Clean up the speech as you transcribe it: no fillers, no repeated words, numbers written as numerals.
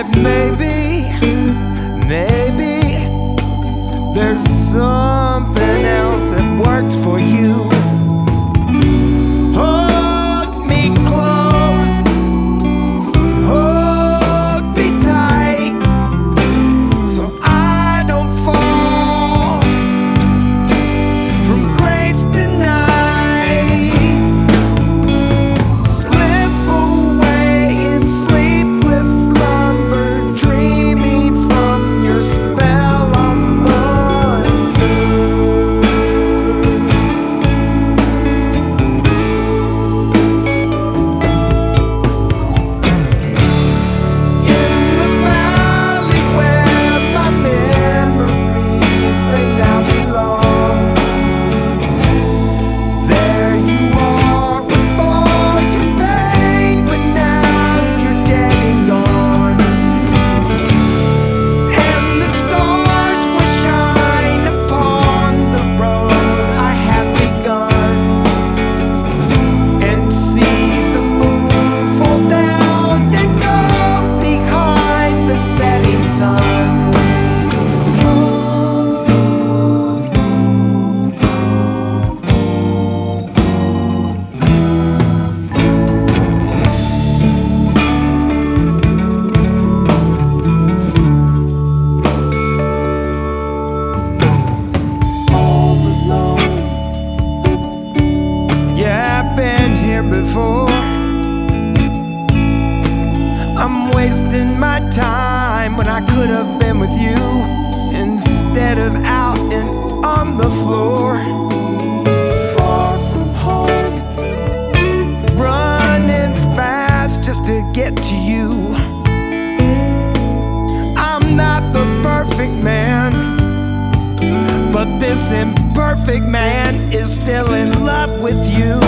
said maybe there's something else that works for you. Hold me close, hold me tight, so I don't fall from grace tonight. Slip away in sleepless slumber, dreaming from your spell I'm under. In the valley where my memories they now belong, there you are with all your pain, but now you're dead and gone. And the stars will shine upon the road I have begun, and see the moon fall down and go behind the setting sun. All alone. Yeah, I've been here before. I'm wasting my time when I could have been with you, instead of out and on the floor. Far from home, running fast just to get to you. I'm not the perfect man, but this imperfect man is still in love with you.